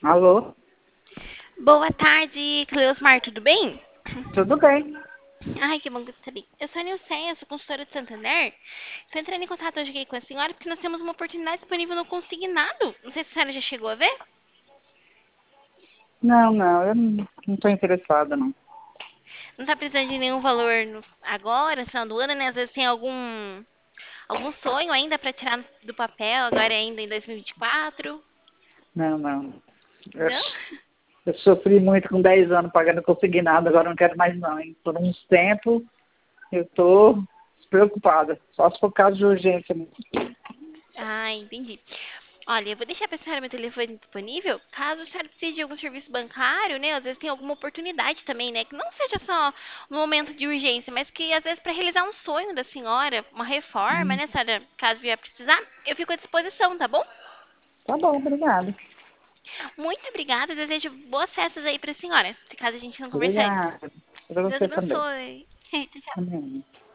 Alô? Boa tarde, Cleosmar, tudo bem? Tudo bem? Ai, que bom que você está bem. Eu sou a Nilceia, eu sou consultora de Santander. Estou entrando em contato hoje aqui com a senhora porque nós temos uma oportunidade disponível no Consignado. Não sei se a senhora já chegou a ver. Não, eu não estou interessada, não. Não está precisando de nenhum valor agora, no final do ano, né? Às vezes tem algum sonho ainda para tirar do papel, agora ainda em 2024. Não. Eu, Não? eu sofri muito com 10 anos pagando consignado, agora não quero mais não, hein? Por uns tempos eu estou preocupada, só se for caso de urgência mesmo. Ah, entendi. Olha, eu vou deixar para a senhora meu telefone disponível, caso a senhora precise de algum serviço bancário, né? Às vezes tem alguma oportunidade também, né? Que não seja só no momento de urgência, mas que às vezes para realizar um sonho da senhora, uma reforma, Hum, né, senhora? Caso vier precisar, eu fico à disposição, tá bom? Tá bom, obrigada. Muito obrigada, desejo boas festas aí para a senhora, se caso a gente não conversar antes. Obrigada. Para Deus você também. abençoe. Tchau, tchau. Amém.